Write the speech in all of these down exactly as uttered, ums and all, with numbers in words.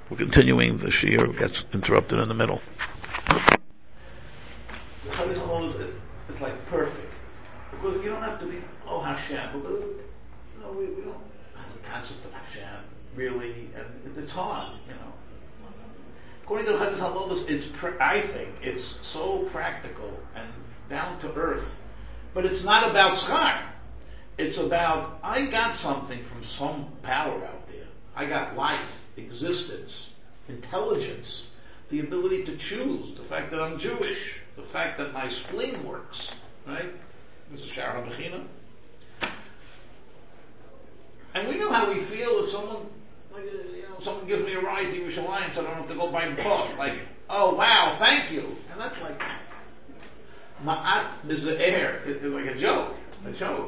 We're continuing the shiur. Gets interrupted in the middle. The Chayes HaMolos is it's like perfect because you don't have to be oh Hashem because you know we, we don't have the concept of Hashem really, and it, it's hard, you know. According to the Chayes HaMolos, it's pr- I think it's so practical and down to earth, but it's not about schar. It's about I got something from some power out there. I got life, existence, intelligence, the ability to choose, the fact that I'm Jewish, the fact that my spleen works, right? This is Shara Bechina. And we know how we feel if someone, like, you know, someone gives me a ride to Yerushalayim so I don't have to go by bus. Like, oh wow, thank you. And that's like, ma'at mizair. It's like a joke, a joke.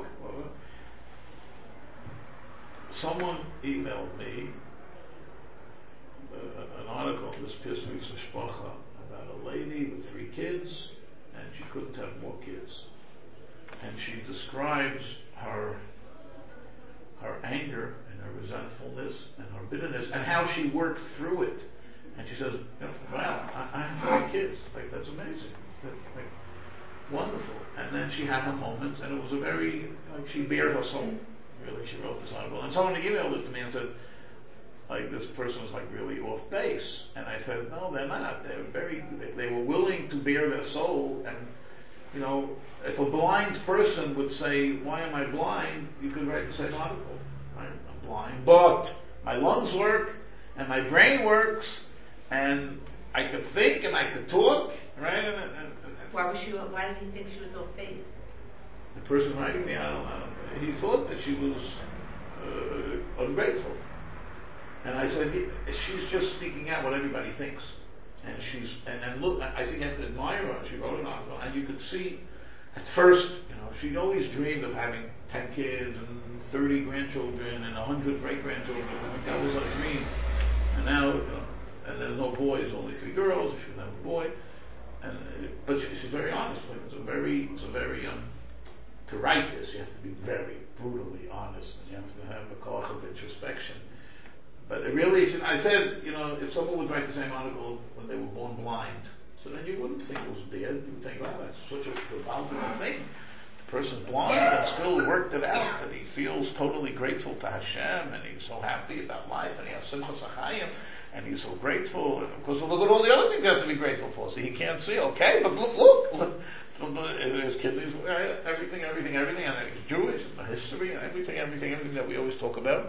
Someone emailed me uh, an article, this Pismik's Mishpacha, about a lady with three kids, and she couldn't have more kids. And she describes her her anger and her resentfulness and her bitterness and how she worked through it. And she says, you know, wow, I, I have three kids. Like, that's amazing. That's like wonderful. And then she had a moment, and it was a very, like, she bared her soul. Really, she wrote this article. And someone emailed it to me and said, like, this person was like really off base. And I said, no, they're not. They're very, they, they were willing to bare their soul. And, you know, if a blind person would say, why am I blind? You could write the same article. Right? I'm blind, but my lungs work, and my brain works, and I could think, and I could talk, right? And, and, and, why was she, why did he think she was off base? The person writing me, I don't know. He thought that she was uh, ungrateful. And I said, she's just speaking out what everybody thinks. And she's, and, and look, I think you have to admire her. She wrote an article, and you could see, at first, you know, she always dreamed of having ten kids and thirty grandchildren and a hundred great-grandchildren. That was her dream. And now, you know, and there's no boys, only three girls. She should have a boy. And, uh, but she, she's very honest. Like, it's a very, it's a very, um, to write this, you have to be very brutally honest, and you have to have a koach of introspection. But it really, I said, you know, if someone would write the same article when they were born blind, so then you wouldn't think it was bad. You would think, oh, that's such a devoutful thing. The person's blind and still worked it out, and he feels totally grateful to Hashem, and he's so happy about life, and he has simchas hachayim, and he's so grateful. And of course, look at all the other things he has to be grateful for. See, he can't see, okay, but look, look, look. His kidneys, everything, everything, everything, and he's Jewish, and the history, and everything, everything, everything that we always talk about.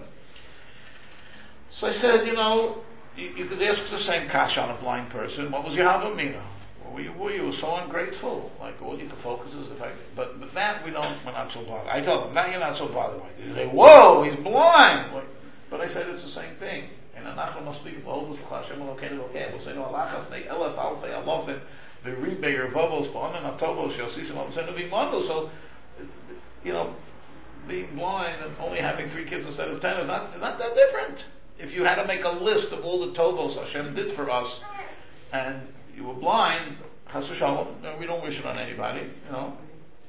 So I said, you know, you, you could ask the same kasha on a blind person. What was your havamina? Were you, were you so ungrateful? Like, all you could focus is the fact. But, but that we don't. We're not so bothered. I told them, now you're not so bothered. Like, you say, whoa, he's blind. Like, but I said it's the same thing. And anachnu must speak of all this. Hashem Elokeinu Elokeinu. We'll say, no, alachas nei elef alfei alofim. The rebayer vovos ba'anan atobos yosisim amsenu v'imanu. So, you know, being blind and only having three kids instead of ten is not, is not that different. If you had to make a list of all the tovos Hashem did for us, and you were blind, chas v'shalom, we don't wish it on anybody, you know.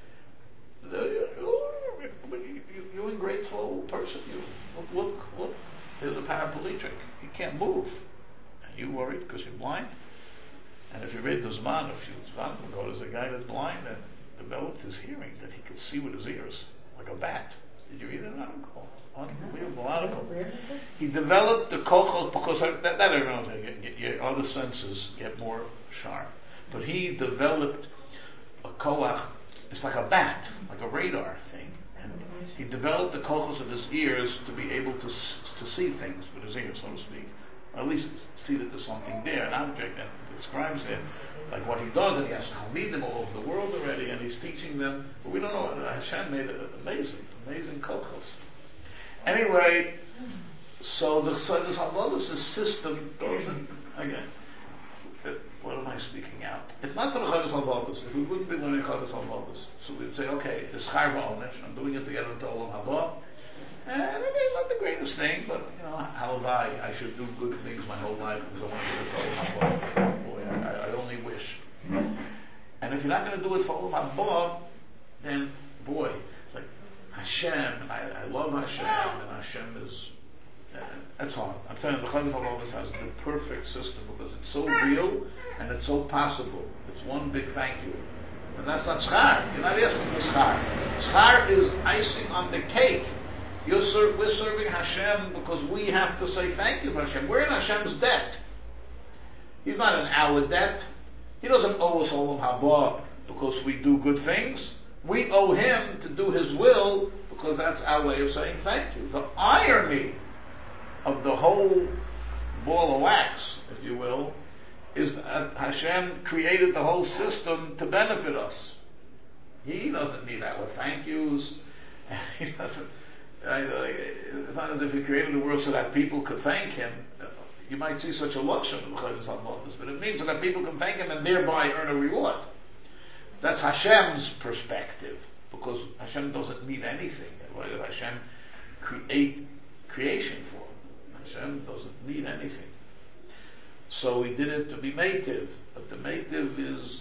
You're an ungrateful person. You look, look, look. There's a paraplegic. He can't move, and you worried because you're blind. And if you read the Zman, a few Zman ago, there's a guy that's blind and developed his hearing that he could see with his ears, like a bat. Did you read that article? Unbelievable article. He developed the kochos, because that, that I don't know, your other senses get more sharp. But he developed a koach, it's like a bat, like a radar thing. And he developed the kochos of his ears to be able to to see things with his ears, so to speak. Or at least see that there's something there, an object, and it describes it, like what he does, and he has talmidim all over the world already, and he's teaching them, but we don't know, Hashem made it amazing, amazing kochos. Anyway, so the so this Halalas system doesn't, again, what am I speaking out? It's not for the Chavis Halalas. If we wouldn't be learning Chavis Halalas, so we'd say, okay, it's Char Ba'onesh, I'm doing it together to Olam Haba. And I mean, it's not the greatest thing, but, you know, halavai, I should do good things my whole life because I want to do it for Olam Haba. Boy, I, I only wish. And if you're not going to do it for Olam Haba, then, boy, like, Hashem, I, I love Hashem, and Hashem is, uh, That's hard. I'm telling you, the Chayim Chalodis has the perfect system because it's so real and it's so possible. It's one big thank you. And that's not schar. You're not asking for schar. Schar is icing on the cake. You're ser- we're serving Hashem because we have to say thank you for Hashem. We're in Hashem's debt. He's not in our debt. He doesn't owe us Olam Haba because we do good things. We owe Him to do His will because that's our way of saying thank you. The irony of the whole ball of wax, if you will, is that Hashem created the whole system to benefit us. He doesn't need our thank yous. He doesn't. It's not as if He created the world so that people could thank Him. You might see such a luxury in the Chayim Chalodis, but it means so that people can thank Him and thereby earn a reward. That's Hashem's perspective, because Hashem doesn't need anything. Why did Hashem create creation for? Hashem doesn't need anything. So He did it to be meitiv, but the meitiv is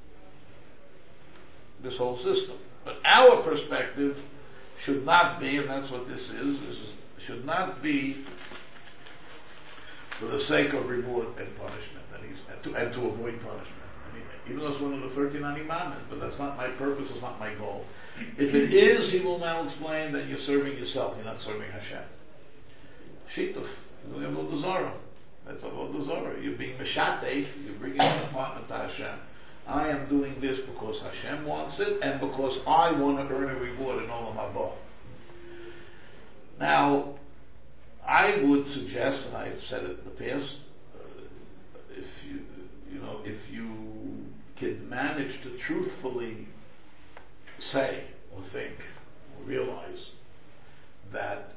this whole system. But our perspective should not be, and that's what this is, this is should not be for the sake of reward and punishment, and, he's, and, to, and to avoid punishment. I mean, even though it's one of the thirty-nine commandments, but that's not my purpose, it's not my goal. If it is, he will now explain that you're serving yourself, you're not serving Hashem. Shituf, you're doing Avodah Zarah. That's Avodah Zarah. You're being Meshatef, you're bringing an apartment to Hashem. I am doing this because Hashem wants it, and because I want to earn a reward in Olam Haba. Now, I would suggest, and I've said it in the past, uh, if you, you know, if you can manage to truthfully say or think or realize that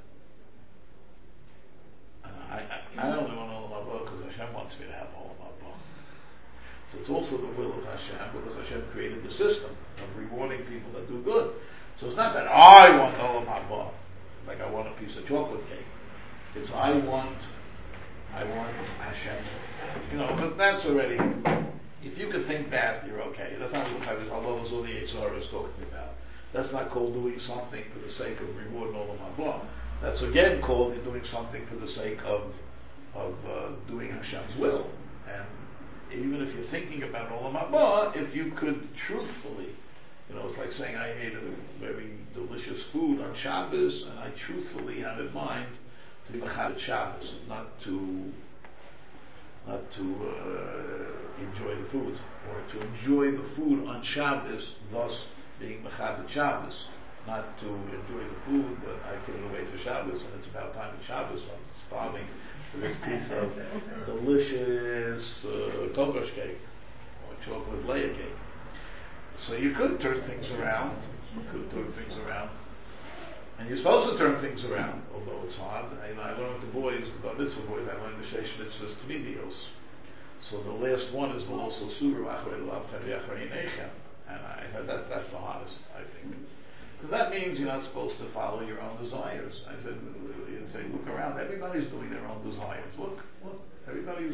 uh, I, I, I only want Olam Haba because Hashem wants me to have Olam Haba. So it's also the will of Hashem because Hashem created the system of rewarding people that do good. So it's not that I want Olam Haba, like I want a piece of chocolate cake. It's I want, I want Hashem. You know, but that's already, if you could think that, you're okay. That's not what the Allah is talking about. That's not called doing something for the sake of reward and Olam Haba. That's again called doing something for the sake of of uh, doing Hashem's will. And even if you're thinking about Olam Haba, if you could truthfully, you know, it's like saying I ate a very delicious food on Shabbos, and I truthfully have in mind to be Mechabed Shabbos, not to not to uh, enjoy the food, or to enjoy the food on Shabbos, thus being Mechabed Shabbos, not to enjoy the food, but I put it away for Shabbos, and it's about time for Shabbos, I'm starving for this piece of delicious uh, kokosh cake, or chocolate layer cake. So you could turn things around, you could turn things around, and you're supposed to turn things around, although it's hard. I, I learned the boys, the Bar Mitzvah boys, I learned the Sheish Mitzvahs Tmidios. So the last one is also Surah Achrei Lav Tavi Achrei Nechem. And I said that, that's the hardest, I think. Because that means you're not supposed to follow your own desires. I said, you say, look around, everybody's doing their own desires. Look, look, everybody's...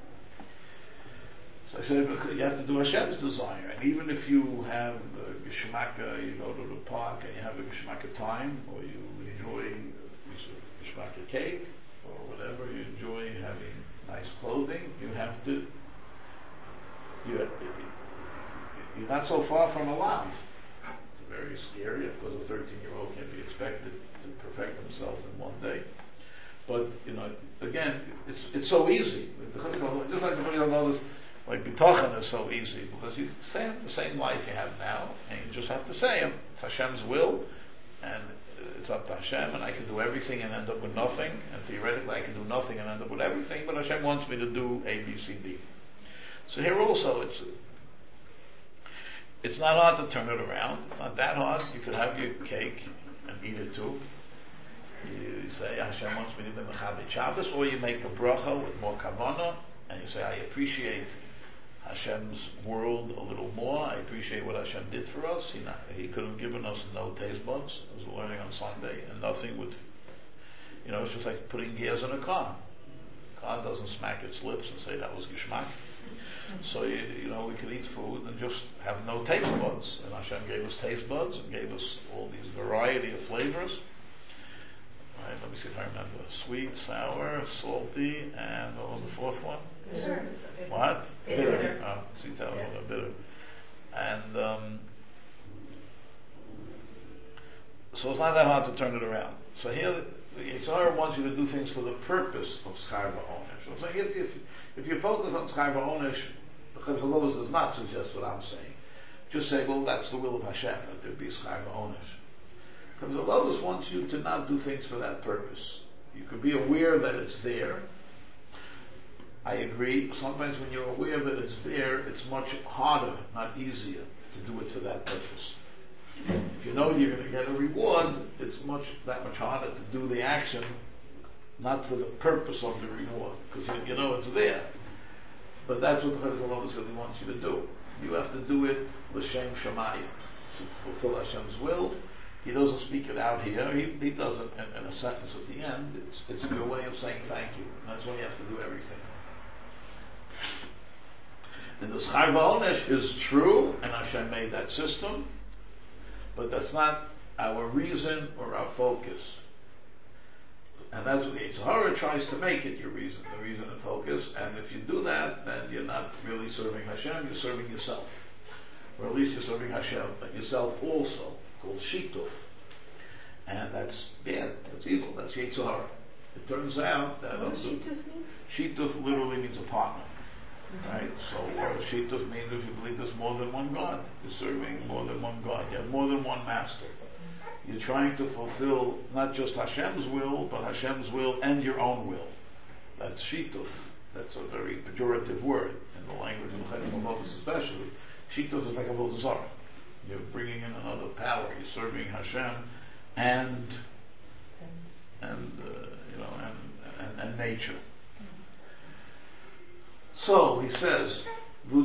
So I said, you have to do Hashem's desire. And even if you have a Geshmaka, you go to the park and you have a Geshmaka time, or you enjoy a piece of Geshmaka cake, or whatever, you enjoy having nice clothing, you have to, you, you're not so far from alive. It's very scary. Of course, a thirteen-year-old can be expected to perfect himself in one day. But, you know, again, it's it's so easy. Just like the way you know this, like bitachon is so easy, because you say the same life you have now, and you just have to say it. It's Hashem's will, and it's up to Hashem, and I can do everything and end up with nothing, and theoretically I can do nothing and end up with everything, but Hashem wants me to do A, B, C, D. So here also, it's it's not hard to turn it around. It's not that hard. You could have your cake and eat it too. You say, Hashem wants me to be Mechabed Shabbos, or you make a bracha with more kavanah, and you say, I appreciate Hashem's world a little more. I appreciate what Hashem did for us. He, not, he could have given us no taste buds. I was learning on Sunday, and nothing would, you know, it's just like putting gears in a car. The car doesn't smack its lips and say that was Geshmak. So, you, you know, we could eat food and just have no taste buds. And Hashem gave us taste buds and gave us all these variety of flavors. Right, let me see if I remember. Sweet, sour, salty, and what was the fourth one? Bitter. What? Bitter. Oh, sweet, sour, yeah. Bitter. And um, so it's not that hard to turn it around. So here, the Yetzer Hara wants you to do things for the purpose of Schar V'Onesh. So if, if, if you focus on Schar V'Onesh, the Chovos HaLevavos does not suggest what I'm saying. Just say, well, that's the will of Hashem, that there be Schar V'Onesh. Chovos HaLevavos wants you to not do things for that purpose. You could be aware that it's there. I agree. Sometimes when you're aware that it's there, it's much harder, not easier, to do it for that purpose. If you know you're going to get a reward, it's much that much harder to do the action, not for the purpose of the reward, because you, you know it's there. But that's what the Chovos HaLevavos really wants you to do. You have to do it l'shem shamayim, to fulfill Hashem's will. He doesn't speak it out here. He, he does it in, in a sentence at the end. It's, it's your way of saying thank you. That's when you have to do everything. And the Schar V'Onesh is true, and Hashem made that system, but that's not our reason or our focus. And that's what the Yetzer Hara tries to make it your reason, the reason and focus. And if you do that, then you're not really serving Hashem, you're serving yourself. Or at least you're serving Hashem, but yourself also, called Shituf. And that's bad, that's evil, that's Yetzer Hara. It turns out that... What does Shituf mean? Shituf literally means a partner. Right? So uh, Shituf means if you believe there's more than one God. You're serving more than one God. You have more than one master. You're trying to fulfill not just Hashem's will, but Hashem's will and your own will. That's Shituf. That's a very pejorative word in the language of Chovos HaLevavos especially. Shituf is like a vodazar. You're bringing in another power. You're serving Hashem and and uh, you know and, and, and nature. So he says, and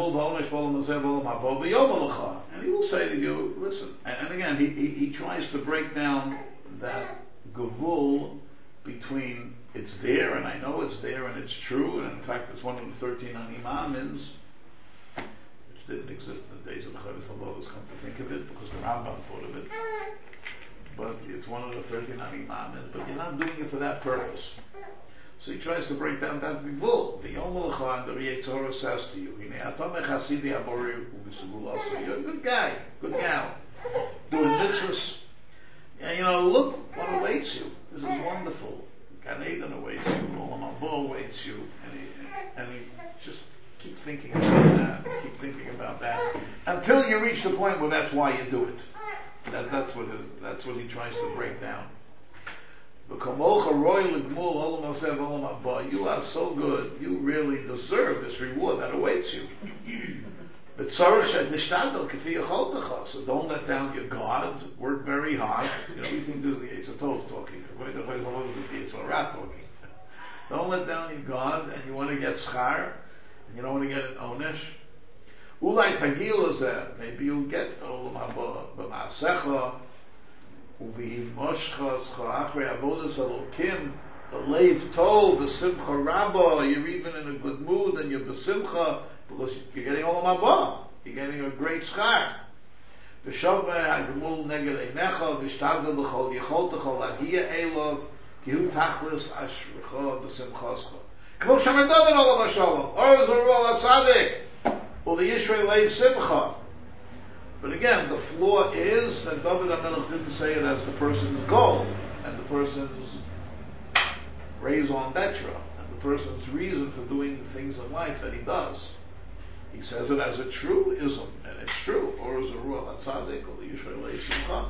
he will say to you, listen, and, and again, he, he, he tries to break down that gavul between it's there, and I know it's there, and it's true, and in fact it's one of the thirteen animamins, which didn't exist in the days of the Chovos HaLevavos, come to think of it, because the Rambam thought of it. But it's one of the thirteen animamins, but you're not doing it for that purpose. So he tries to break down that gavul. The Yom Halecha and the Yetzer Hara says to you, you're a good guy, good gal, doing mitzvahs. And you know, look what awaits you. This is wonderful. Gan Eden awaits you, Olam Haba awaits you, and he, and he just keep thinking about that, keep thinking about that, until you reach the point where that's why you do it. That, that's what it, that's what he tries to break down. You are so good, you really deserve this reward that awaits you. So don't let down your guard, work very hard. You know, we think this is the Yetzer Tov talking. It's a rat talking. Don't let down your guard, and you want to get schar, and you don't want to get an onesh. Ulai tagil is that maybe you'll get olam haba b'maasecha. Uvi moshcha scha'achrei avodas elokim b'leiv tov b'simcha rabba. You're even in a good mood and you're b'simcha because you're getting olam haba. You're getting a great schar. V'shaveh ha'gemul neged einecha v'shtadel b'chol yecholtecha l'hia elov ki hu tachlis ashrecha b'simchascha. K'mo shaman David olav hashalom or zorol hatzadik uli yishrei leiv simcha. But again, the flaw is that David HaMelech didn't say it as the person's goal, and the person's raison d'etre, and the person's reason for doing the things in life that he does. He says it as a truism, and it's true. Or as a rule, atzadik, or the Yisrael Simcha.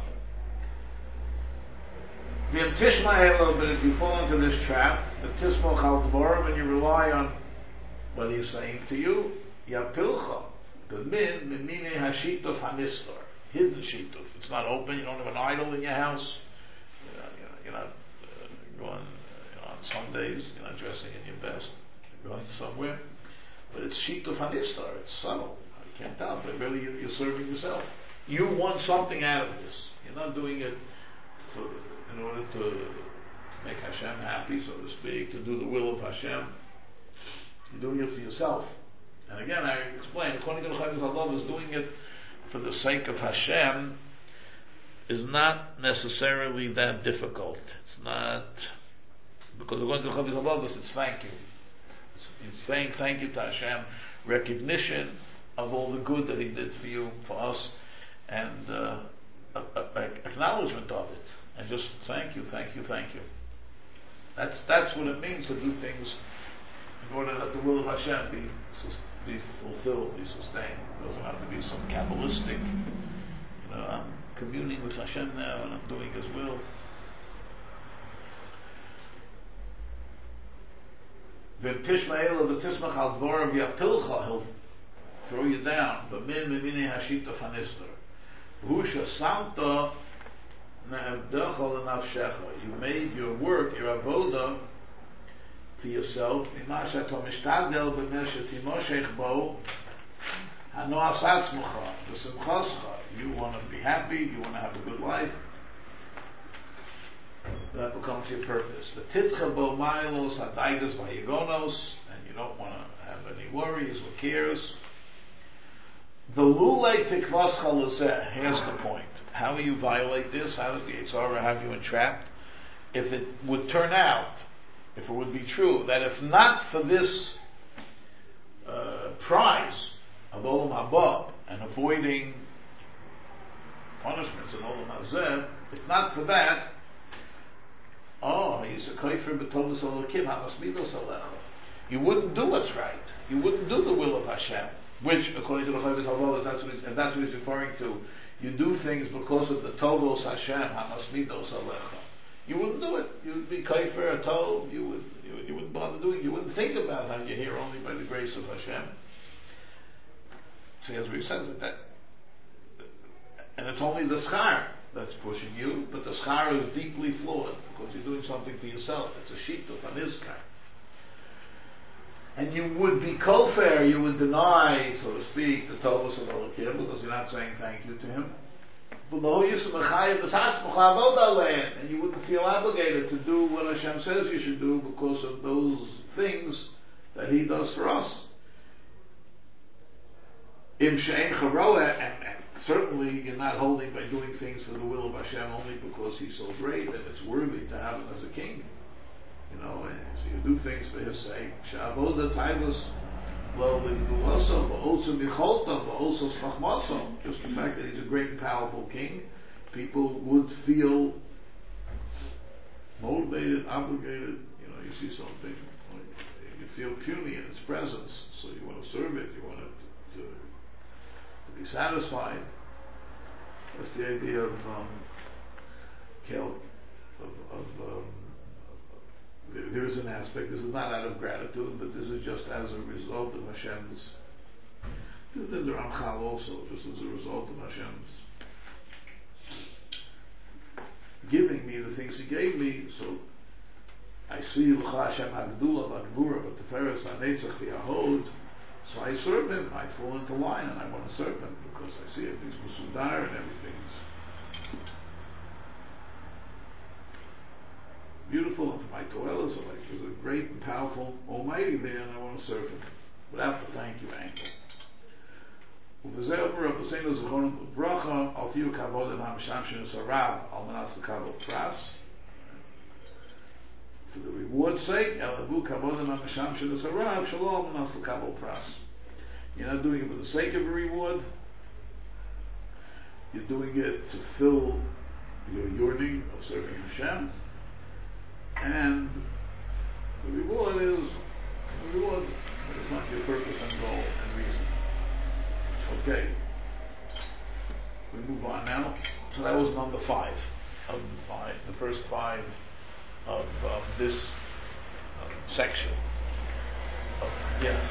V'im tishma, but if you fall into this trap, the tismo chal dvar, when you rely on what he's saying to you, yapilcha. The min, mimine hashituf hanistar, hidden shituf. It's not open. You don't have an idol in your house. You're not, you're not, you're not uh, going you know, on Sundays. You're not dressing in your best. You're going somewhere, but it's shituf hanistar. It's subtle. You can't tell, but really you're, you're serving yourself. You want something out of this. You're not doing it for, in order to make Hashem happy, so to speak, to do the will of Hashem. You're doing it for yourself. And again, I explained, according to the Chovos HaLevavos, is doing it for the sake of Hashem is not necessarily that difficult. It's not, because we're going to Chavis Avodas, it's thank you. It's, it's saying thank you to Hashem, recognition of all the good that He did for you, for us, and uh, a, a, acknowledgement of it, and just thank you, thank you, thank you. That's that's what it means to do things in order that the will of Hashem be be fulfilled, be sustained. It doesn't have to be some Kabbalistic, you know, I'm communing with Hashem now and I'm doing His will. V'tishma'el v'tismach al dvorav yapilcha, He'll throw you down. B'min mimini hashita fanister. V'husha samta ne'evdecha l'nafshecha. You made your work, your avoda, for yourself. Mima she'ato mishtadel b'neshet timoshech bo hanoas atzmucha v'simchascha. You want to be happy, you want to have a good life. That becomes your purpose. The titcha bo mailos hadaigas vayigonos, and you don't want to have any worries or cares. The lulei tikvascha l'zeh. Here's the point. How will you violate this? How does the Yetzer Hara have you entrapped? If it would turn out, if it would be true, that if not for this uh, prize of Olam Haba and avoiding punishments in Olam Hazeh, if not for that, oh, he's a kaifer b'tovus Elokim hamasmidos alecha. You wouldn't do what's right. You wouldn't do the will of Hashem, which, according to the Chavis Havodas, that's what he's, and that's what he's referring to. You do things because of the tovos Hashem hamasmidos alecha. You wouldn't do it. You would be kaifer a tov. You would, you would, you wouldn't bother doing it. You wouldn't think about how you're here only by the grace of Hashem. See, as we said that, and it's only the schar that's pushing you, but the schar is deeply flawed because you're doing something for yourself. It's a shituf, an iskar. And you would be kofer, you would deny, so to speak, the tovos of Elokim because you're not saying thank you to Him. And you wouldn't feel obligated to do what Hashem says you should do because of those things that He does for us. Im she'en charoa, and, and certainly you're not holding by doing things for the will of Hashem only because He's so great and it's worthy to have Him as a king. You know, and so you do things for His sake. She'avoda taivas lo l'gdulaso, ba'osu micholta, ba'osu schachmaso. Just the fact that He's a great and powerful king, people would feel motivated, obligated. You know, you see something, you feel puny in its presence, so you want to serve it, you want it to, to be satisfied. That's the idea of um, Kel, of, of um, there, there is an aspect. This is not out of gratitude, but this is just as a result of Hashem's. This is in the Ramchal also, just as a result of Hashem's giving me the things He gave me. So I see L'cha Hashem Hagdula V'Gvura V'Teferes V'Netzach V'Yahod. So I serve Him, I fall into line and I want to serve Him because I see everything's Musudar and everything's beautiful, and for my Toelah, so like there's a great and powerful Almighty there and I want to serve Him without the thank you angle. For the reward's sake, you're not doing it for the sake of a reward. You're doing it to fill your yearning of serving Hashem, and the reward is the reward, but it's not your purpose and goal and reason. Okay, we move on now. So that was number five of the five, the first five of uh, this uh, section. Of, yeah.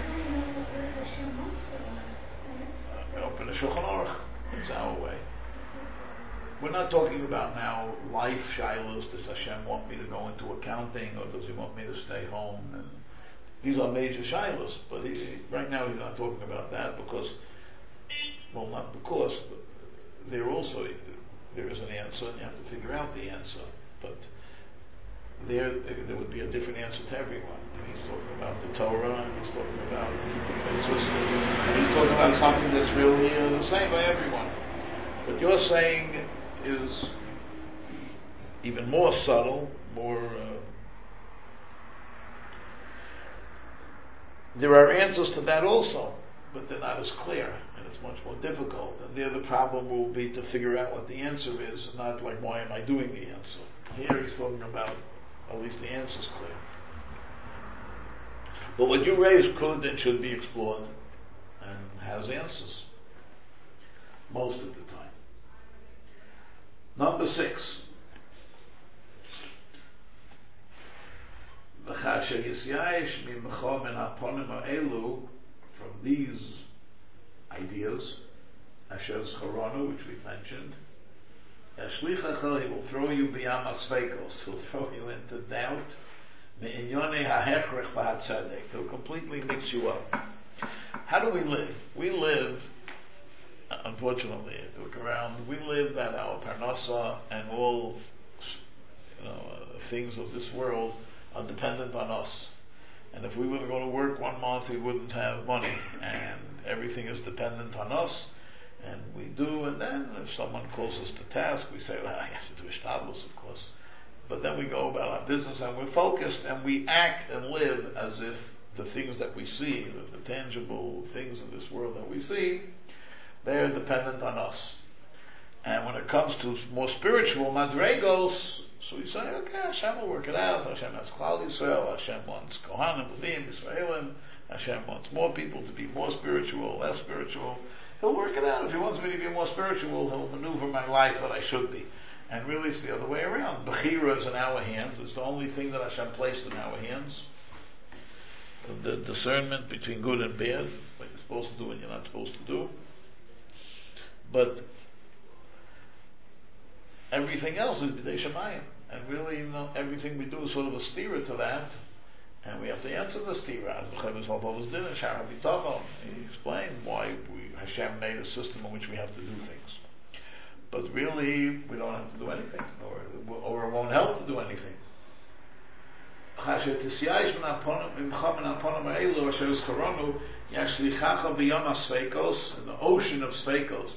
Uh, open the Shulchan Aruch. It's our way. We're not talking about now life shilos. Does Hashem want me to go into accounting, or does He want me to stay home? And these are major shilos, but he, right now He's not talking about that because, well, not because, but there also there is an answer, and you have to figure out the answer. But there, there would be a different answer to everyone. And He's talking about the Torah, and He's talking about mitzvahs, and He's talking about something that's really uh, the same by everyone. But you're saying is even more subtle, more. Uh, there are answers to that also, but they're not as clear, and it's much more difficult. And there, the problem will be to figure out what the answer is, not like why am I doing the answer. Here he's talking about at least the answer's clear. But what you raise could and should be explored, and has answers most of the time. Number six. From these ideas, Asher's Charonu, which we've mentioned, he will throw you beyond Asveikos, he'll throw you into doubt, he'll completely mix you up. How do we live? We live, unfortunately, if you look around, we live at our Parnasa, and all you know, uh, things of this world are dependent on us. And if we were to go to work one month, we wouldn't have money. And everything is dependent on us. And we do, and then if someone calls us to task, we say, well, I have to do ishtablos, of course. But then we go about our business, and we're focused, and we act and live as if the things that we see, the, the tangible things of this world that we see, they are dependent on us. And when it comes to more spiritual madregos, so we say, okay, Hashem will work it out. Hashem has Klal Yisrael. Hashem wants Kohanim, Levim, Yisraelim. Hashem wants more people to be more spiritual, less spiritual. He'll work it out. If He wants me to be more spiritual, He'll maneuver my life that I should be. And really, it's the other way around. Bechira is in our hands. It's the only thing that Hashem placed in our hands. The discernment between good and bad, what you're supposed to do and you're not supposed to do. But everything else is b'dei Shemayim. And really, you know, everything we do is sort of a steerer to that. And we have to answer the steerer. As B'cheves Valbovas did in Shara B'Tachon. He explained why we, Hashem made a system in which we have to do things. But really, we don't have to do anything. Or, or it won't help to do anything. In the ocean of Sveikos,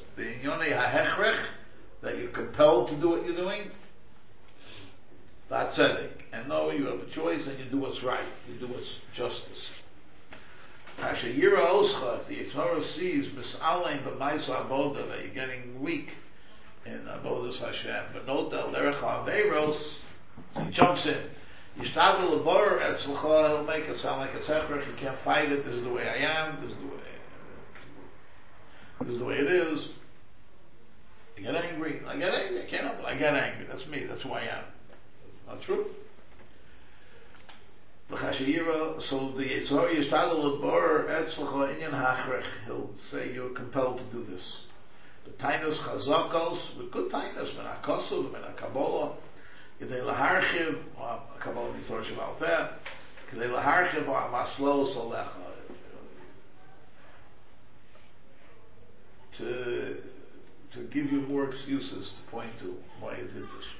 that you're compelled to do what you're doing, that's tzedek. And no, you have a choice and you do what's right. You do what's justice. If the Yitzhara sees mis'alein b'maisa avoda, that you're getting weak in avodas Hashem, but no del derech ha'aveiros, so he jumps in. Yishtadel l'bor etzlecha, he'll make it sound like it's hechrech. You can't fight it. This is the way I am. This is the way. This is the way it is. I get angry. I get angry. I can't help it. I get angry. That's me. That's who I am. Not true. So the Yitzhar Yishtadel l'bor etzlecha inyan hachrech. He'll say you're compelled to do this. The tainus chazakos, with good tainus, min ha'kosov, min ha'kabolah. כדי להרחיב, הקבלה מצור של אלפי, כדי להרחיב המסלול סולך, to to give you more excuses to point to why you did this.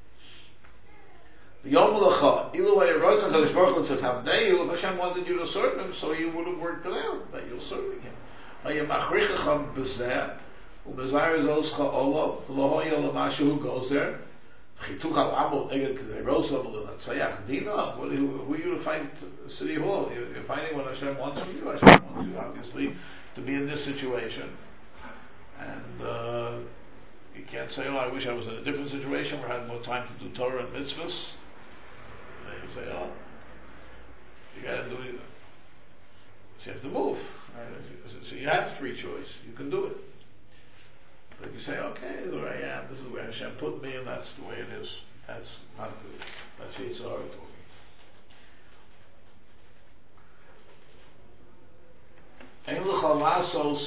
The Yom L'cha, ilu v'yerotzach HaKadosh Baruch Hu tzavdeyu, Hashem wanted you to serve Him, so you would have worked it out, that you're serving Him. V'yemachrichecha b'zeh, u'b'zayr zoscha olav, v'lo hoya l'mashu hu goes there, who are you, who are you to fight City Hall? You're fighting what Hashem wants from you. Hashem wants you, obviously, to be in this situation. And uh, you can't say, oh, I wish I was in a different situation where I had more time to do Torah and mitzvahs. And you say, oh, you got to do it. So you have to move. Right? So you have free choice. You can do it. But you say, okay, this is where I am, this is where Hashem put me, and that's the way it is. That's not good. That's Yitzhar talking. Ein l'cha lasos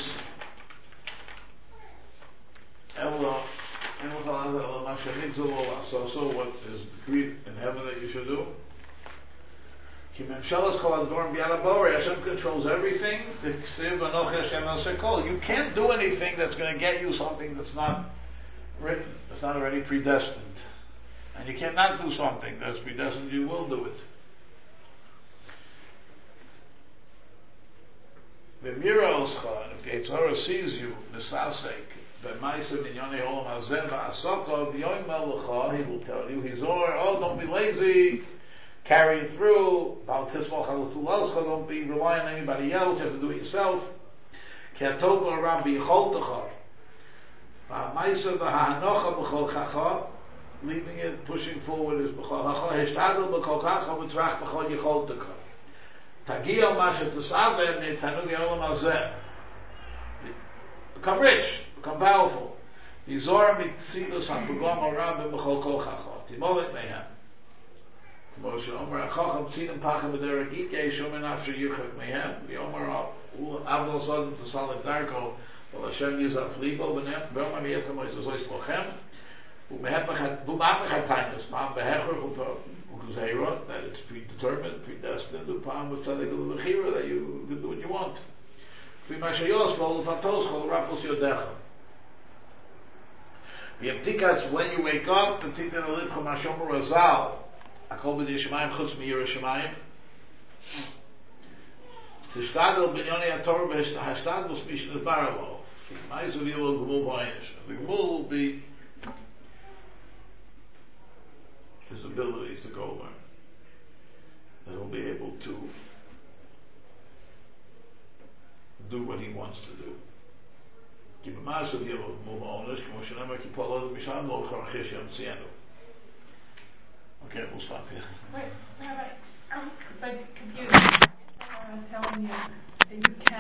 ela ein l'cha lasos ela ma shenigzal lo lasoso, what is decreed in heaven that you should do. Ki memshalas kol advarim b'yad ha'bor, Hashem controls everything. T'ksiv anochi Hashem aseh kol. You can't do anything that's going to get you something that's not written, that's not already predestined. And you cannot do something that's predestined, you will do it. V'mira oscha, and if the Yitzhara sees you, misasek, B'maisa minyonei olam hazeh v'asoko v'yoymel l'cha, he will tell you, Hizor, oh, don't be lazy, carry it through, Bal tismol chalathulascha, don't be relying on anybody else, you have to do it yourself. Ki atov ha'ram b'yicholtecha, v'maisa v'ha'anocha b'chol chacha, leaving it, pushing forward is b'chol chacha, hishtadel b'chol chacha v'tzrach b'chol yicholtecha. Tagiel masha t'saveh ne'tanugei olam hazeh. Become rich, become powerful. Yizor mitzidus ha'pugam ha'ram b'chol kol chacha. Timolet mehem. Moshe Omer Achacham Tzidam Pachem B'derek Ikei Shomer Nafshe Yichak Mehem V'Yomer Avdol Sodom T'Salek Darko V'L Hashem Yizaf Libo V'Nem V'Yomer V'Yethem Oizozois Lochem V'Mapech HaTainis Pam B'Hecher Chuto U'Kuzeirot, that it's predetermined, predestined, Upam V'Tzadek L'V'Chira, that you can do what you want. V'Mashayos V'Ol Fatos Chol Rapos Yodecha. V'Yemtikas, when you wake up, V'Titin Alidcha Mashomer Razal Akol b'di Yishamayim chutz mi Yireh Shamayim. Tishtadel b'nyonei HaTorah b'hashtadlus mishnah baralo. Ma'azu v'yilo g'mul b'aynish. The g'mul will be his abilities to go over. That he'll be able to do what he wants to do. Ki b'ma'azu v'yilo g'mul b'aynish, k'mo shenemar ki pol odom misham lo l'charachish yom tzienu. Okay, we'll stop here. Wait, Rabbi, I'm like confused. I'm telling you that you can't.